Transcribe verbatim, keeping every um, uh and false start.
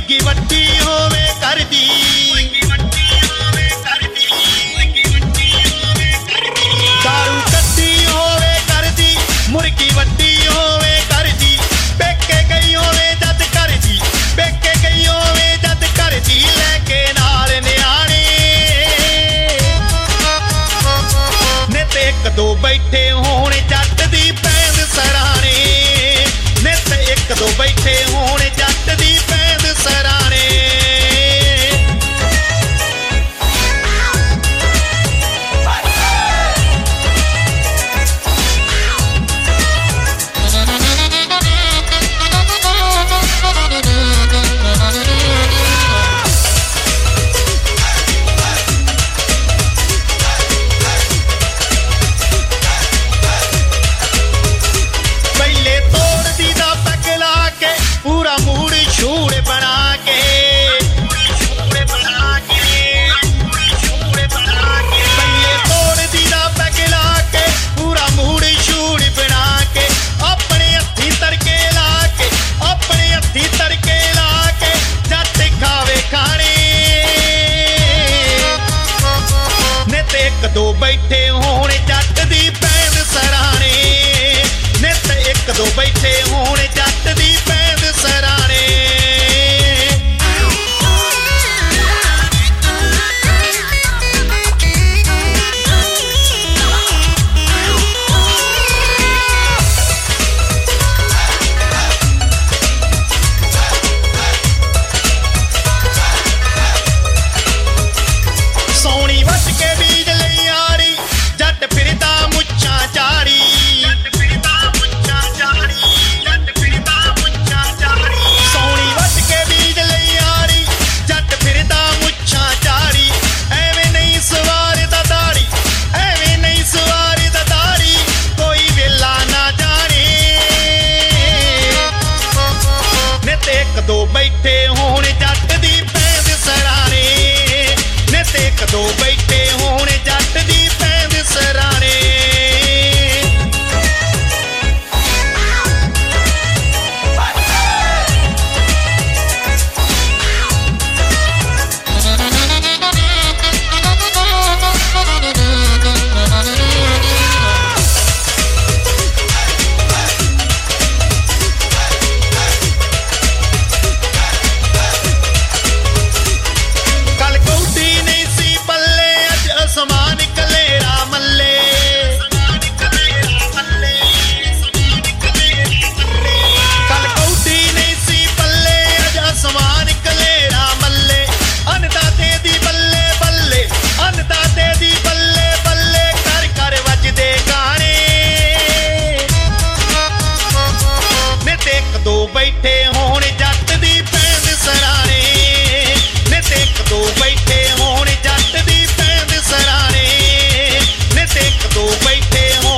ਮੁਰਗੀ ਵੱਡੀ ਹੋਵੇ ਕਰਦੀ ਦਾਰੂ ਕੱਢੀ ਹੋਵੇ ਕਰਦੀ ਮੁਰਗੀ ਵੱਡੀ ਹੋਵੇ ਕਰਦੀ ਪੇਕੇ ਗਈ ਹੋਵੇ ਜਦ ਕਰਦੀ ਪੇਕੇ ਗਈ ਹੋਵੇ ਜਦ ਕਰਦੀ ਲੈ ਕੇ ਨਾਲ ਨਿਆਣੇ ਨੇ ਤੇ ਇੱਕ ਦੋ ਬੈਠੇ ਹੋਣ ਜੱਟ ਦੀ ਪੈਂਦ ਸਰਾਣੇ ਨੇ ਤੇ ਇੱਕ ਦੋ ਬੈਠੇ ਹੋਣ ਜੱਟ ਦੀ ਪੈਂਦ ਸਰਾਣੇ ਦੋ ਬੈਠੇ ਹੋਣ ਜੱਟ ਦੀ ਪੈਂਦ ਸਰਾਣੇ ਨੇ ਤੇ ਇੱਕ ਦੋ ਬੈਠੇ ਹੋਣ ਜੱਟ ਦੀ ਪੈਂਦ ਸਰਾਣੇ ਸੋਹਣੀ ਵੱਟ ਕੇ ਬੀਜ ਲਈ ਯਾਰੀ ਜੱਟ ਫਿਰਦਾ ਮੁੱਛਾਂ ਝਾੜੀ ਜੱਟ ਫਿਰਦਾ ਮੁੱਛਾਂ ਝਾੜੀ ਜੱਟ ਫਿਰਦਾ ਮੁੱਛਾਂ ਝਾੜੀ ਸੋਹਣੀ ਵੱਟ ਕੇ ਬੀਜ ਲਈ ਯਾਰੀ ਜੱਟ ਫਿਰਦਾ ਮੁੱਛਾਂ ਝਾੜੀ ਐਵੇਂ ਨਹੀਂ ਸਵਾਰਦਾ ਦਾੜੀ ਐਵੇਂ ਨਹੀਂ ਸਵਾਰਦਾ ਦਾੜੀ ਕੋਈ ਵੇਲਾ ਨਾ ਜਾਣੇ ਨੇ ਤੇ ਇੱਕ ਦੋ ਬੈਠੇ ਹੋਣ ਜੱਟ ਦੀ ਪੈਂਦ ਸਰਾਣੇ ਨੇ ਤੇ ਇੱਕ ਦੋ ਬੈਠੇ ਹੋਣ ਜੱਟ ਦੀ ਪੈਂਦ ਸਰਾਣੇ ਕੱਲ ਕੌਡੀ ਨਹੀਂ ਸੀ ਪੱਲੇ ਅੱਜ ਅਸਮਾਨ ਕਲੇਰਾ ਮੱਲੇ ਕੱਲ ਕੌਡੀ ਨਹੀਂ ਸੀ ਪੱਲੇ ਅੱਜ ਅਸਮਾਨ ਕਲੇਰਾ ਮੱਲੇ ਅੰਨਦਾਤੇ ਦੀ ਬੱਲੇ ਬੱਲੇ ਅੰਨਦਾਤੇ ਦੀ ਬੱਲੇ ਬੱਲੇ ਘਰ ਘਰ ਵੱਜਦੇ ਗਾਣੇ ਨੇ ਤੇ ਇੱਕ ਦੋ ਬੈਠੇ ਹੋਣ ਜੱਟ ਦੀ ਪੈਂਦ ਸਰਾਣੇ ਨੇ ਤੇ ਇੱਕ ਦੋ ਬੈਠੇ ਹੋਣ ਜੱਟ ਦੀ ਪੈਂਦ ਸਰਾਣੇ ਨੇ ਤੇ ਇੱਕ ਦੋ ਬੈਠੇ ਹੋਣ